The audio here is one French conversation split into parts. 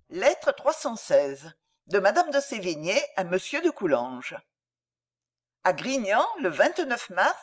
Lettre 316 de madame de Sévigné à monsieur de Coulanges. À Grignan, le 29 mars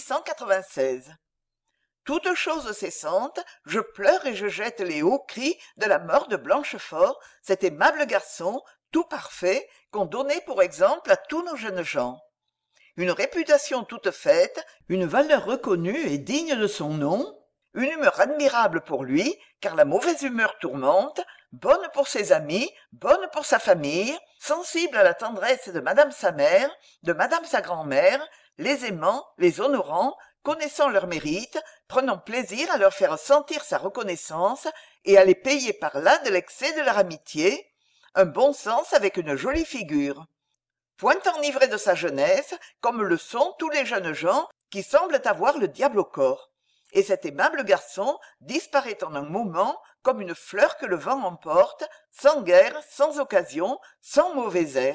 1696. Toute chose cessante, je pleure et je jette les hauts cris de la mort de Blanchefort, cet aimable garçon, tout parfait, qu'on donnait pour exemple à tous nos jeunes gens. Une réputation toute faite, une valeur reconnue et digne de son nom, une humeur admirable pour lui, car la mauvaise humeur tourmente, bonne pour ses amis, bonne pour sa famille, sensible à la tendresse de madame sa mère, de madame sa grand-mère, les aimant, les honorant, connaissant leurs mérites, prenant plaisir à leur faire sentir sa reconnaissance et à les payer par là de l'excès de leur amitié, un bon sens avec une jolie figure. Point enivré de sa jeunesse, comme le sont tous les jeunes gens qui semblent avoir le diable au corps. Et cet aimable garçon disparaît en un moment comme une fleur que le vent emporte, sans guerre, sans occasion, sans mauvais air.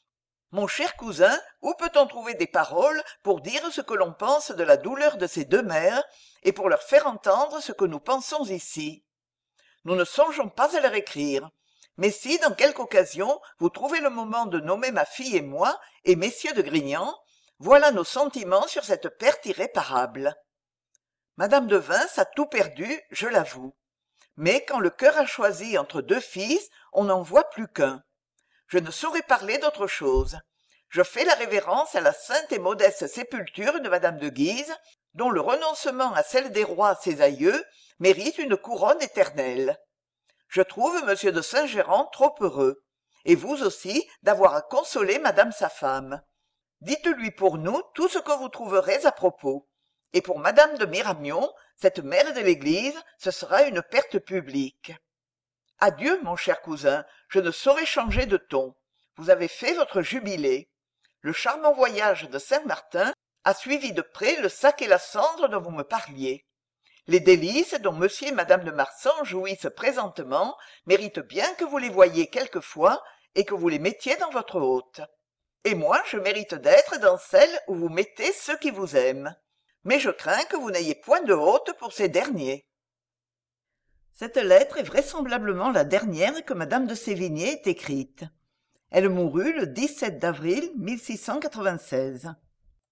Mon cher cousin, où peut-on trouver des paroles pour dire ce que l'on pense de la douleur de ces deux mères, et pour leur faire entendre ce que nous pensons ici? Nous ne songeons pas à leur écrire. Mais si, dans quelque occasion, vous trouvez le moment de nommer ma fille et moi, et messieurs de Grignan, voilà nos sentiments sur cette perte irréparable. Madame de Vins a tout perdu, je l'avoue. Mais quand le cœur a choisi entre deux fils, on n'en voit plus qu'un. Je ne saurais parler d'autre chose. Je fais la révérence à la sainte et modeste sépulture de madame de Guise, dont le renoncement à celle des rois, ses aïeux, mérite une couronne éternelle. Je trouve monsieur de Saint-Géran trop heureux, et vous aussi, d'avoir à consoler madame sa femme. Dites-lui pour nous tout ce que vous trouverez à propos. Et pour madame de Miramyon, cette mère de l'Église, ce sera une perte publique. Adieu, mon cher cousin, je ne saurais changer de ton. Vous avez fait votre jubilé. Le charmant voyage de Saint-Martin a suivi de près le sac et la cendre dont vous me parliez. Les délices dont monsieur et madame de Marsan jouissent présentement méritent bien que vous les voyiez quelquefois et que vous les mettiez dans votre hôte. Et moi, je mérite d'être dans celle où vous mettez ceux qui vous aiment. Mais je crains que vous n'ayez point de hôte pour ces derniers. Cette lettre est vraisemblablement la dernière que madame de Sévigné ait écrite. Elle mourut le 17 d'avril 1696.